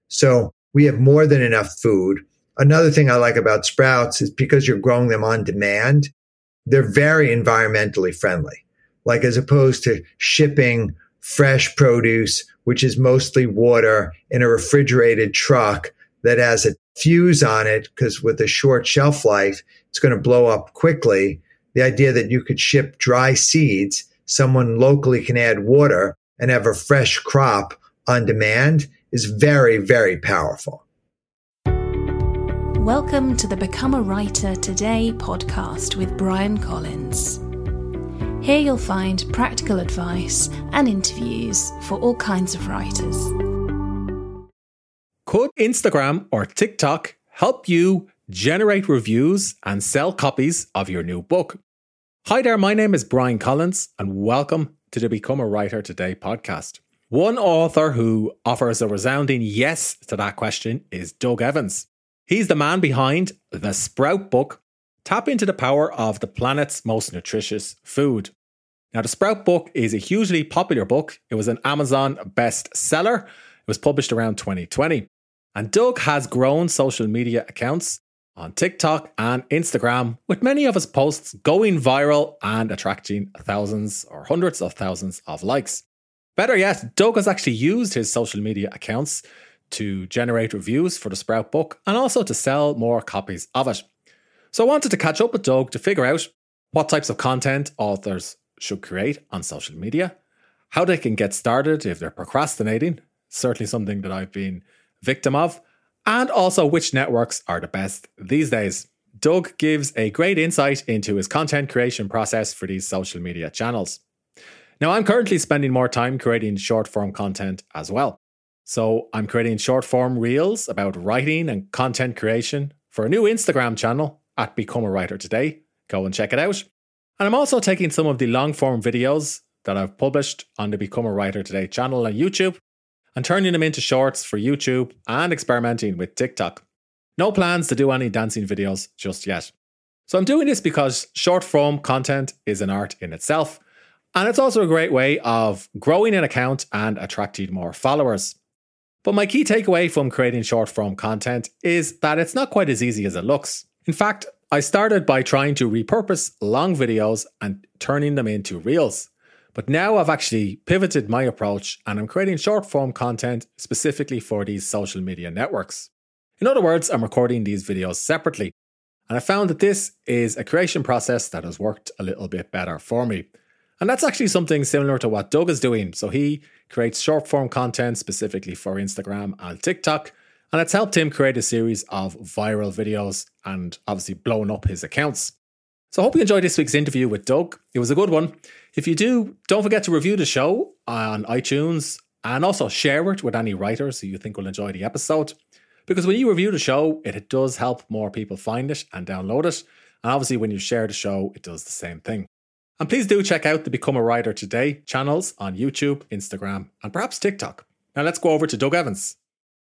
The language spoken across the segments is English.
So we have more than enough food. Another thing I like about sprouts is because you're growing them on demand, they're very environmentally friendly. Like as opposed to shipping fresh produce, which is mostly water in a refrigerated truck that has a fuse on it, because with a short shelf life, it's going to blow up quickly. The idea that you could ship dry seeds, someone locally can add water and have a fresh crop on demand is very, very powerful. Welcome to the Become a Writer Today podcast with Brian Collins. Here you'll find practical advice and interviews for all kinds of writers. Could Instagram or TikTok help you generate reviews and sell copies of your new book? Hi there, my name is Brian Collins and welcome to the Become a Writer Today podcast. One author who offers a resounding yes to that question is Doug Evans. He's the man behind the Sprout book, Tap into the Power of the Planet's Most Nutritious Food. Now, the Sprout book is a hugely popular book. It was an Amazon bestseller. It was published around 2020. And Doug has grown social media accounts on TikTok and Instagram, with many of his posts going viral and attracting thousands or hundreds of thousands of likes. Better yet, Doug has actually used his social media accounts to generate reviews for the Sprout book and also to sell more copies of it. So I wanted to catch up with Doug to figure out what types of content authors should create on social media, how they can get started if they're procrastinating, certainly something that I've been victim of, and also which networks are the best these days. Doug gives a great insight into his content creation process for these social media channels. Now, I'm currently spending more time creating short form content as well. So I'm creating short form reels about writing and content creation for a new Instagram channel at Become a Writer Today. Go and check it out. And I'm also taking some of the long form videos that I've published on the Become a Writer Today channel on YouTube and turning them into shorts for YouTube and experimenting with TikTok. No plans to do any dancing videos just yet. So I'm doing this because short form content is an art in itself. And it's also a great way of growing an account and attracting more followers. But my key takeaway from creating short form content is that it's not quite as easy as it looks. In fact, I started by trying to repurpose long videos and turning them into reels. But now I've actually pivoted my approach and I'm creating short form content specifically for these social media networks. In other words, I'm recording these videos separately. And I found that this is a creation process that has worked a little bit better for me. And that's actually something similar to what Doug is doing. So he creates short form content specifically for Instagram and TikTok. And it's helped him create a series of viral videos and obviously blown up his accounts. So I hope you enjoyed this week's interview with Doug. It was a good one. If you do, don't forget to review the show on iTunes and also share it with any writers who you think will enjoy the episode. Because when you review the show, it does help more people find it and download it. And obviously when you share the show, it does the same thing. And please do check out the Become a Writer Today channels on YouTube, Instagram, and perhaps TikTok. Now let's go over to Doug Evans.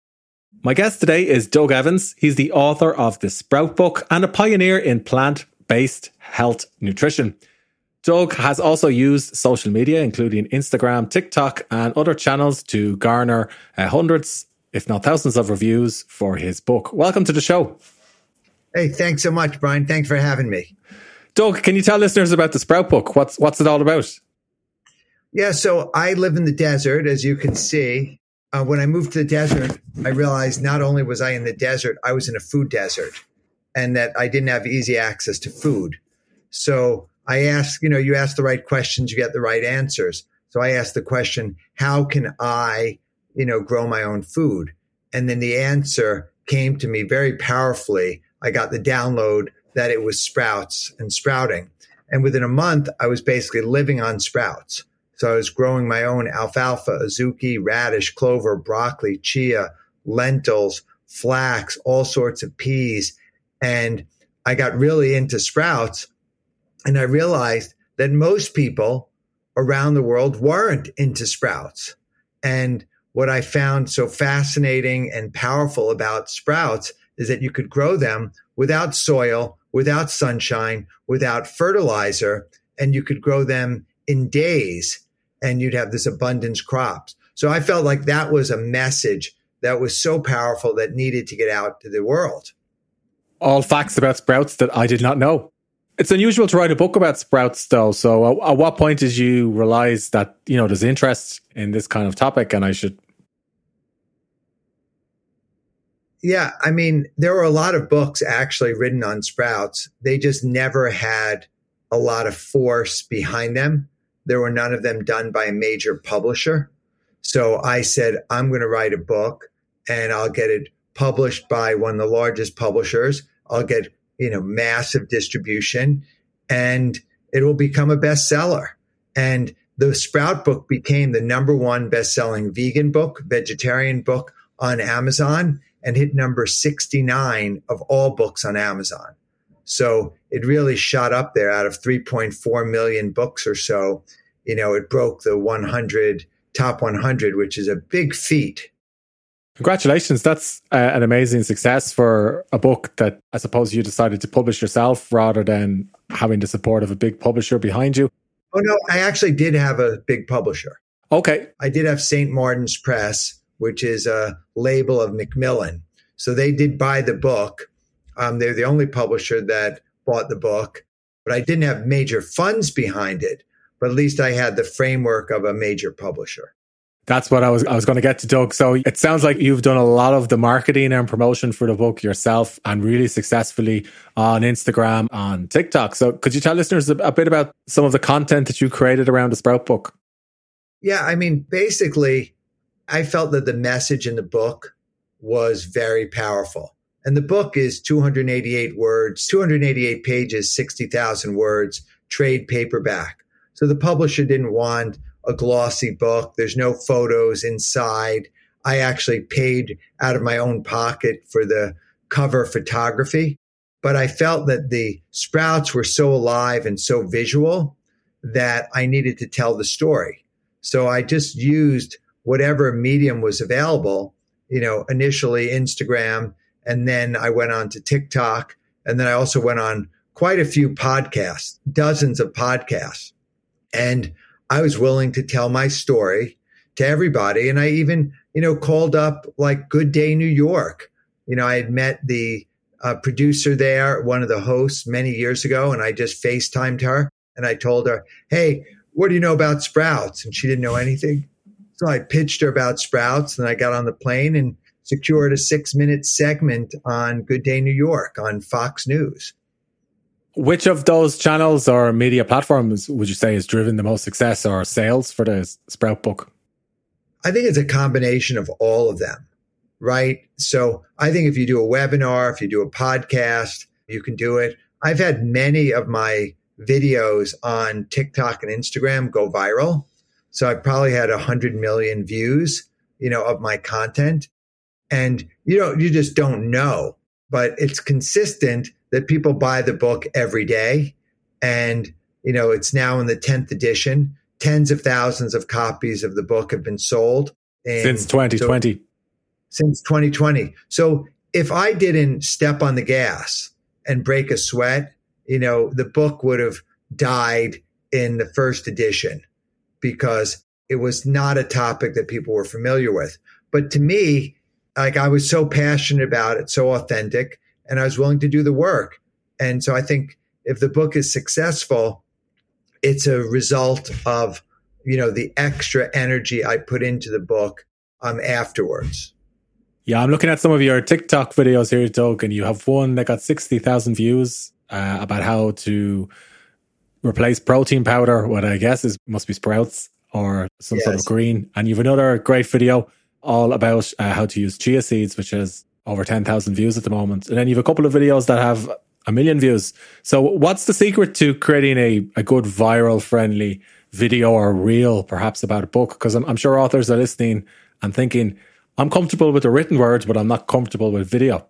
My guest today is Doug Evans. He's the author of the Sprout book and a pioneer in plant-based health nutrition. Doug has also used social media, including Instagram, TikTok, and other channels to garner hundreds, if not thousands of reviews for his book. Welcome to the show. Hey, thanks so much, Brian. Thanks for having me. Doug, can you tell listeners about the Sprout book? What's it all about? Yeah, so I live in the desert, as you can see. When I moved to the desert, I realized not only was I in the desert, I was in a food desert and that I didn't have easy access to food. So I asked, you ask the right questions, you get the right answers. So I asked the question, how can I, grow my own food? And then the answer came to me very powerfully. I got the download that it was sprouts and sprouting. And within a month, I was basically living on sprouts. So I was growing my own alfalfa, azuki, radish, clover, broccoli, chia, lentils, flax, all sorts of peas. And I got really into sprouts. And I realized that most people around the world weren't into sprouts. And what I found so fascinating and powerful about sprouts is that you could grow them without soil, without sunshine, without fertilizer, and you could grow them in days and you'd have this abundance crops. So I felt like that was a message that was so powerful that needed to get out to the world. All facts about sprouts that I did not know. It's unusual to write a book about sprouts, though. So at what point did you realize that, there's interest in this kind of topic and I should... Yeah, I mean, there were a lot of books actually written on sprouts. They just never had a lot of force behind them. There were none of them done by a major publisher. So I said, I'm going to write a book and I'll get it published by one of the largest publishers. I'll get, massive distribution and it will become a bestseller. And the Sprout book became the number one best-selling vegan book, vegetarian book on Amazon, and hit number 69 of all books on Amazon. So it really shot up there. Out of 3.4 million books or so, it broke the top 100, which is a big feat. Congratulations. That's an amazing success for a book that I suppose you decided to publish yourself rather than having the support of a big publisher behind you. Oh, no, I actually did have a big publisher. Okay. I did have St. Martin's Press, which is a label of Macmillan. So they did buy the book. They're the only publisher that bought the book, but I didn't have major funds behind it. But at least I had the framework of a major publisher. That's what I was going to get to, Doug. So it sounds like you've done a lot of the marketing and promotion for the book yourself and really successfully on Instagram, on TikTok. So could you tell listeners a bit about some of the content that you created around the Sprout book? Yeah, I mean, basically, I felt that the message in the book was very powerful. And the book is 288 words, 288 pages, 60,000 words, trade paperback. So the publisher didn't want a glossy book. There's no photos inside. I actually paid out of my own pocket for the cover photography. But I felt that the sprouts were so alive and so visual that I needed to tell the story. So I just used whatever medium was available, initially Instagram, and then I went on to TikTok. And then I also went on quite a few podcasts, dozens of podcasts. And I was willing to tell my story to everybody. And I even, called up like Good Day New York. I had met the producer there, one of the hosts many years ago, and I just FaceTimed her and I told her, hey, what do you know about sprouts? And she didn't know anything. So I pitched her about sprouts and I got on the plane and secured a 6-minute segment on Good Day New York on Fox News. Which of those channels or media platforms would you say has driven the most success or sales for the Sprout book? I think it's a combination of all of them, right? So I think if you do a webinar, if you do a podcast, you can do it. I've had many of my videos on TikTok and Instagram go viral. So I probably had 100 million views, of my content. And you just don't know, but it's consistent that people buy the book every day. And, it's now in the 10th edition. Tens of thousands of copies of the book have been sold. Since 2020. Since 2020. So if I didn't step on the gas and break a sweat, the book would have died in the first edition because it was not a topic that people were familiar with. But to me, I was so passionate about it, so authentic, and I was willing to do the work. And so I think if the book is successful, it's a result of, the extra energy I put into the book afterwards. Yeah, I'm looking at some of your TikTok videos here, Doug, and you have one that got 60,000 views about how to replace protein powder, what I guess must be sprouts or some sort of green. And you have another great video all about how to use chia seeds, which has over 10,000 views at the moment. And then you have a couple of videos that have 1 million views. So what's the secret to creating a good viral friendly video or reel perhaps about a book? Because I'm sure authors are listening and thinking, I'm comfortable with the written word, but I'm not comfortable with video.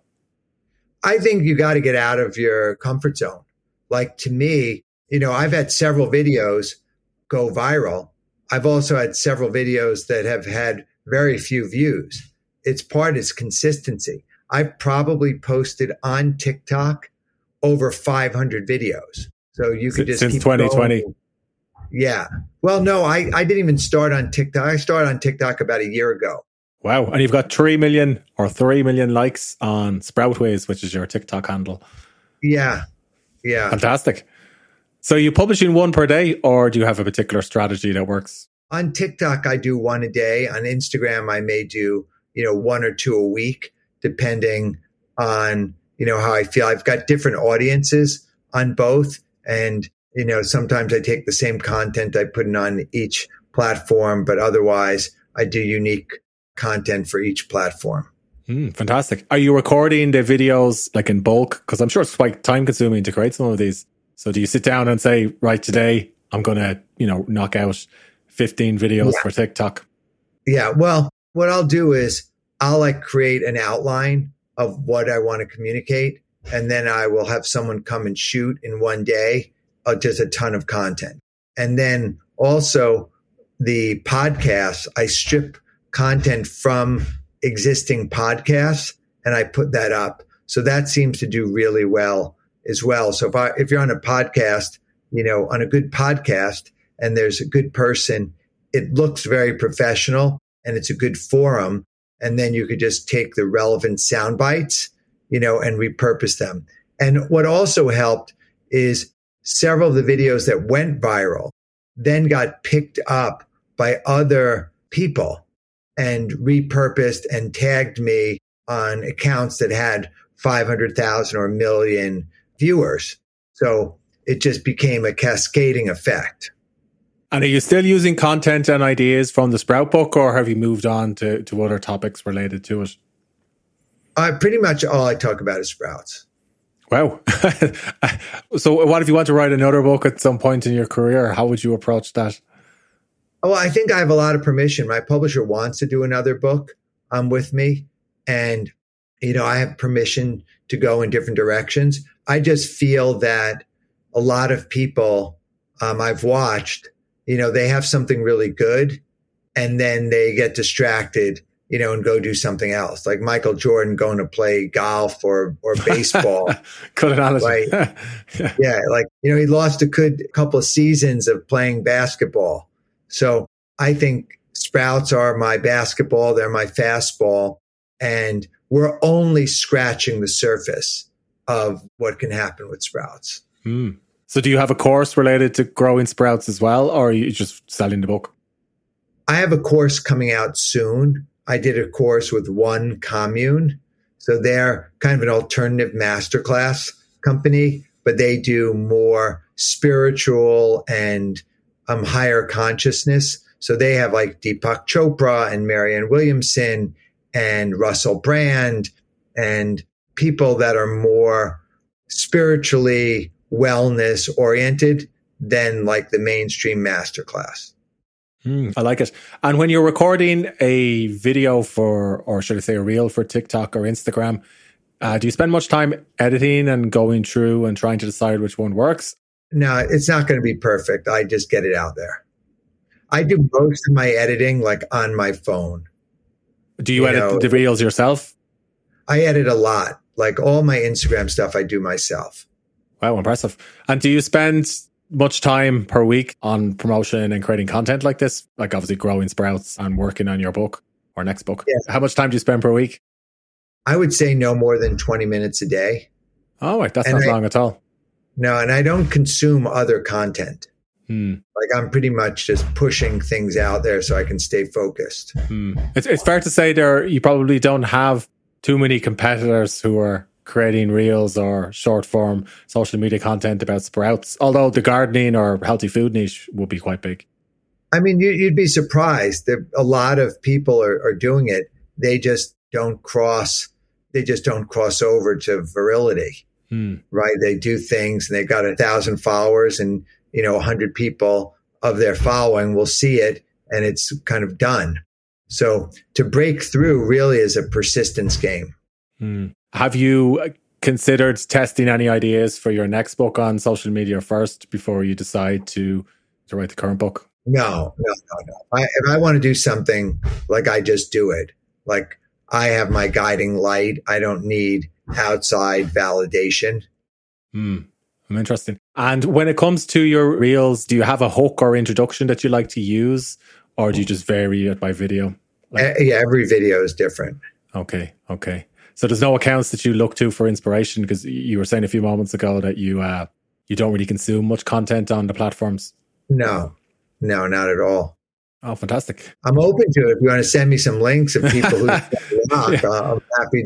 I think you got to get out of your comfort zone. Like to me, I've had several videos go viral. I've also had several videos that have had very few views. It's consistency. I've probably posted on TikTok over 500 videos. So you could just since keep 2020. going. Yeah. Well, no, I didn't even start on TikTok. I started on TikTok about a year ago. Wow. And you've got 3 million likes on Sproutways, which is your TikTok handle. Yeah. Yeah. Fantastic. So you publishing one per day, or do you have a particular strategy that works? On TikTok, I do one a day. On Instagram, I may do, one or two a week, depending on, how I feel. I've got different audiences on both. And, sometimes I take the same content, I put it on each platform, but otherwise I do unique content for each platform. Fantastic. Are you recording the videos like in bulk? Because I'm sure it's quite time consuming to create some of these. So do you sit down and say, right, today I'm going to, knock out 15 videos for TikTok? Yeah. Well, what I'll do is I'll create an outline of what I want to communicate. And then I will have someone come and shoot in one day, just a ton of content. And then also the podcasts, I strip content from existing podcasts and I put that up. So that seems to do really well as well. So if you're on a podcast, on a good podcast and there's a good person, it looks very professional and it's a good forum. And then you could just take the relevant sound bites, and repurpose them. And what also helped is several of the videos that went viral then got picked up by other people and repurposed and tagged me on accounts that had 500,000 or 1 million viewers. So it just became a cascading effect. And are you still using content and ideas from the Sprout book, or have you moved on to other topics related to it? Pretty much all I talk about is Sprouts. Wow. So what if you want to write another book at some point in your career? How would you approach that? Well, I think I have a lot of permission. My publisher wants to do another book with me. And, I have permission to go in different directions. I just feel that a lot of people I've watched, they have something really good and then they get distracted, and go do something else. Like Michael Jordan going to play golf or baseball. Good analogy. Right? Yeah. He lost a good couple of seasons of playing basketball. So I think Sprouts are my basketball. They're my fastball. And we're only scratching the surface of what can happen with Sprouts. So do you have a course related to growing Sprouts as well, or are you just selling the book? I have a course coming out soon. I did a course with One Commune. So they're kind of an alternative masterclass company, but they do more spiritual and higher consciousness. So they have Deepak Chopra and Marianne Williamson and Russell Brand and people that are more spiritually wellness oriented than the mainstream masterclass. I like it. And when you're recording a video or should I say a reel for TikTok or Instagram, do you spend much time editing and going through and trying to decide which one works? No, it's not going to be perfect. I just get it out there. I do most of my editing on my phone. Do you edit the reels yourself? I edit a lot. All my Instagram stuff I do myself. Wow, impressive. And do you spend much time per week on promotion and creating content like this? Obviously growing Sprouts and working on your book or next book. Yeah. How much time do you spend per week? I would say no more than 20 minutes a day. Oh, right. That's not long at all. No, and I don't consume other content. I'm pretty much just pushing things out there so I can stay focused. It's fair to say you probably don't have too many competitors who are creating reels or short form social media content about Sprouts, although the gardening or healthy food niche would be quite big. I mean, you'd be surprised that a lot of people are doing it. They just don't cross over to virility, right? They do things and they've got 1,000 followers and, 100 people of their following will see it and it's kind of done. So to break through really is a persistence game. Have you considered testing any ideas for your next book on social media first before you decide to write the current book? No. If I want to do something, I just do it. I have my guiding light. I don't need outside validation. Interesting. And when it comes to your reels, do you have a hook or introduction that you like to use, or do you just vary it by video? Yeah, every video is different. Okay. So there's no accounts that you look to for inspiration, because you were saying a few moments ago that you don't really consume much content on the platforms. No, not at all. Oh, fantastic. I'm open to it. If you want to send me some links of people who rock, I'm happy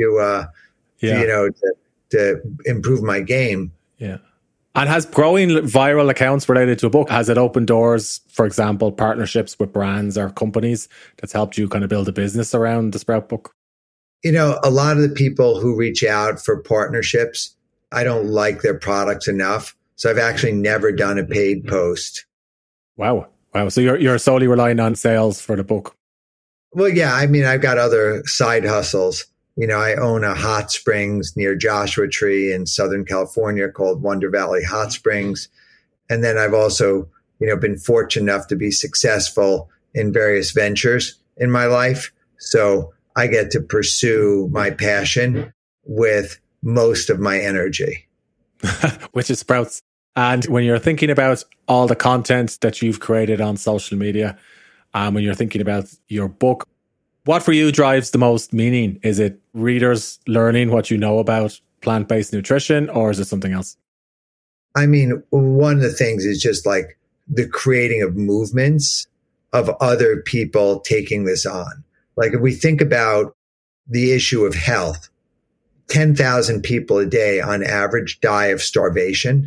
to, to improve my game. Yeah. And has growing viral accounts related to a book, has it opened doors, for example, partnerships with brands or companies that's helped you kind of build a business around the Sprout book? A lot of the people who reach out for partnerships, I don't like their products enough. So I've actually never done a paid post. Wow. So you're solely relying on sales for the book? Well, yeah. I mean, I've got other side hustles. I own a hot springs near Joshua Tree in Southern California called Wonder Valley Hot Springs. And then I've also, been fortunate enough to be successful in various ventures in my life. So I get to pursue my passion with most of my energy. Which is Sprouts. And when you're thinking about all the content that you've created on social media, when you're thinking about your book, what for you drives the most meaning? Is it readers learning what you know about plant-based nutrition, or is it something else? I mean, one of the things is just like the creating of movements of other people taking this on. Like if we think about the issue of health, 10,000 people a day on average die of starvation,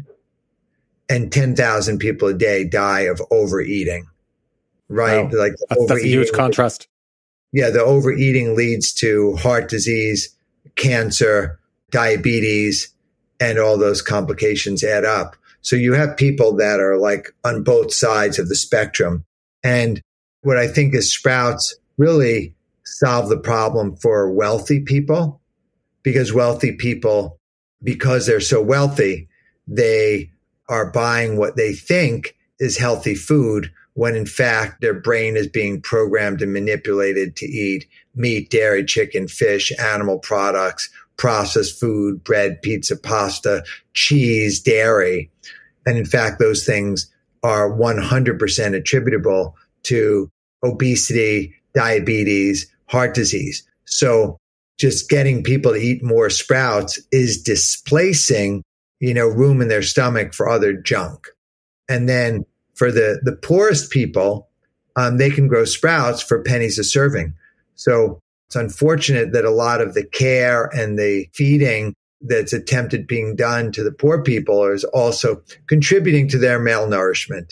and 10,000 people a day die of overeating, right? Wow. That's a huge contrast. Yeah, the overeating leads to heart disease, cancer, diabetes, and all those complications add up. So you have people that are like on both sides of the spectrum. And what I think is Sprouts really solve the problem for wealthy people, because wealthy people, because they're so wealthy, they are buying what they think is healthy food, when in fact their brain is being programmed and manipulated to eat meat, dairy, chicken, fish, animal products, processed food, bread, pizza, pasta, cheese, dairy. And in fact, those things are 100% attributable to obesity, diabetes, heart disease. So just getting people to eat more Sprouts is displacing, room in their stomach for other junk. And then for the poorest people, they can grow Sprouts for pennies a serving. So it's unfortunate that a lot of the care and the feeding that's attempted being done to the poor people is also contributing to their malnourishment.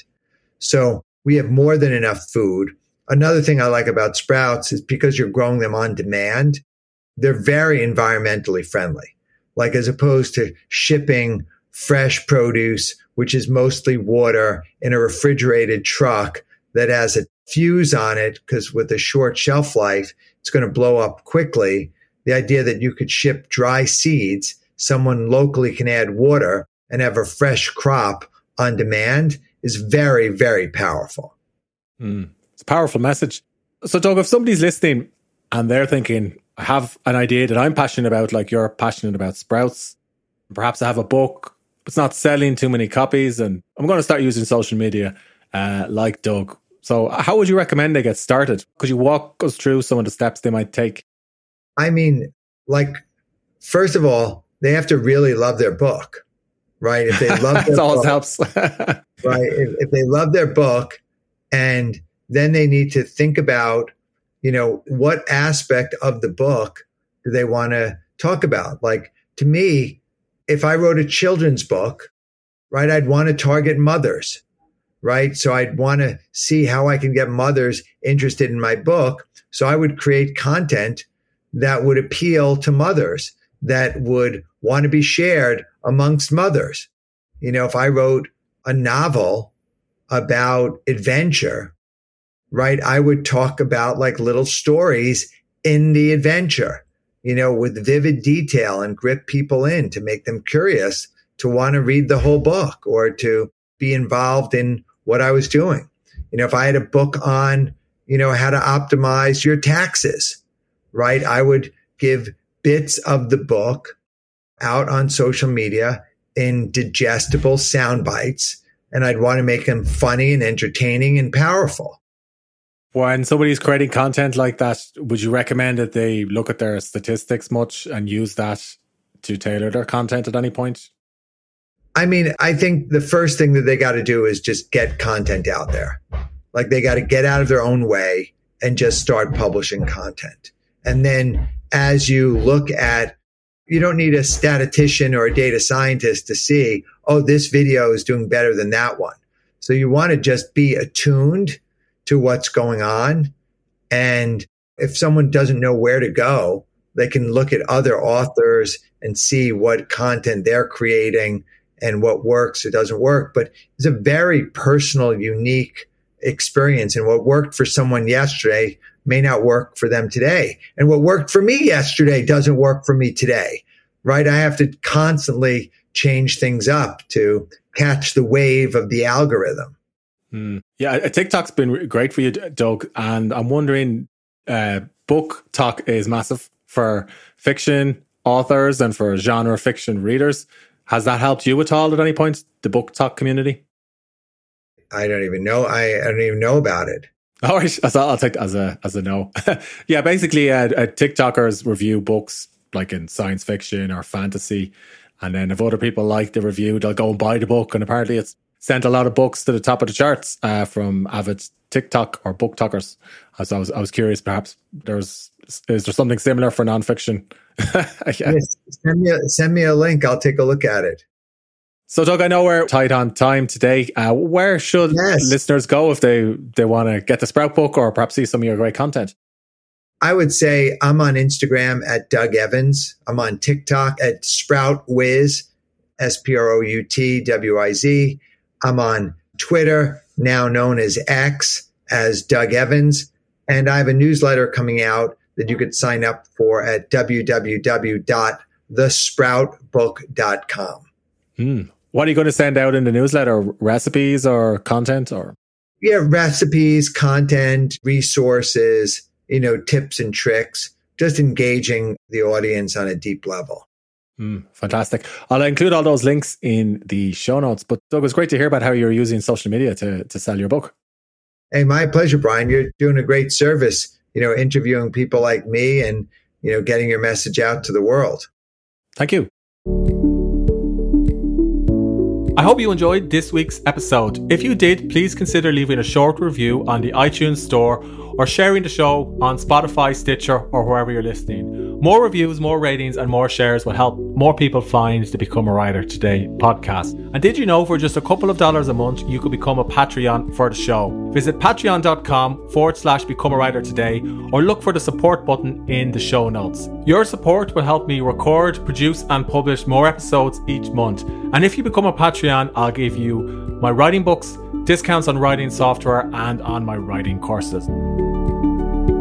So we have more than enough food. Another thing I like about Sprouts is because you're growing them on demand, they're very environmentally friendly. Like as opposed to shipping fresh produce, which is mostly water, in a refrigerated truck that has a fuse on it, because with a short shelf life, it's going to blow up quickly. The idea that you could ship dry seeds, someone locally can add water and have a fresh crop on demand is very, very powerful. It's a powerful message. So Doug, if somebody's listening and they're thinking, I have an idea that I'm passionate about, like you're passionate about Sprouts, perhaps I have a book, it's not selling too many copies, and I'm going to start using social media like Doug. So how would you recommend they get started? Could you walk us through some of the steps they might take? I mean, first of all, they have to really love their book, right? If they love their always book, helps. right? If they love their book, and then they need to think about, what aspect of the book do they want to talk about? Like, to me, if I wrote a children's book, right, I'd want to target mothers, right? So I'd want to see how I can get mothers interested in my book. So I would create content that would appeal to mothers, that would want to be shared amongst mothers. If I wrote a novel about adventure, right, I would talk about like little stories in the adventure, with vivid detail, and grip people in to make them curious to want to read the whole book or to be involved in what I was doing. If I had a book on, how to optimize your taxes, right, I would give bits of the book out on social media in digestible sound bites, and I'd want to make them funny and entertaining and powerful. When somebody's creating content like that, would you recommend that they look at their statistics much and use that to tailor their content at any point? I mean, I think the first thing that they got to do is just get content out there. Like they got to get out of their own way and just start publishing content. And then as you look at, you don't need a statistician or a data scientist to see, oh, this video is doing better than that one. So you want to just be attuned to what's going on. And if someone doesn't know where to go, they can look at other authors and see what content they're creating and what works or doesn't work. But it's a very personal, unique experience. And what worked for someone yesterday may not work for them today. And what worked for me yesterday doesn't work for me today, right? I have to constantly change things up to catch the wave of the algorithm. Yeah, TikTok's been great for you, Doug. And I'm wondering, BookTok is massive for fiction authors and for genre fiction readers. Has that helped you at all at any point, the BookTok community? I don't even know. I don't even know about it. All right, I'll take that as a no. Yeah, basically, TikTokers review books like in science fiction or fantasy, and then if other people like the review, they'll go and buy the book. And apparently, it's sent a lot of books to the top of the charts from avid TikTok or BookTokers. So I was curious, perhaps is there something similar for nonfiction? Yeah. Yes, send me a link. I'll take a look at it. So, Doug, I know we're tight on time today. Where should listeners go if they want to get the Sprout book or perhaps see some of your great content? I would say I'm on Instagram at Doug Evans. I'm on TikTok at SproutWiz, SproutWiz. I'm on Twitter, now known as X, as Doug Evans. And I have a newsletter coming out that you could sign up for at www.thesproutbook.com. What are you going to send out in the newsletter? Recipes or content or? Yeah, recipes, content, resources, tips and tricks, just engaging the audience on a deep level. Fantastic. I'll include all those links in the show notes. But Doug, it was great to hear about how you're using social media to sell your book. Hey, my pleasure, Brian. You're doing a great service, interviewing people like me and, getting your message out to the world. Thank you. I hope you enjoyed this week's episode. If you did, please consider leaving a short review on the iTunes store or sharing the show on Spotify, Stitcher, or wherever you're listening. More reviews, more ratings, and more shares will help more people find the Become a Writer Today podcast. And did you know for just a couple of dollars a month, you could become a Patreon for the show? Visit patreon.com/Become a Writer Today or look for the support button in the show notes. Your support will help me record, produce, and publish more episodes each month. And if you become a Patreon, I'll give you my writing books, discounts on writing software, and on my writing courses.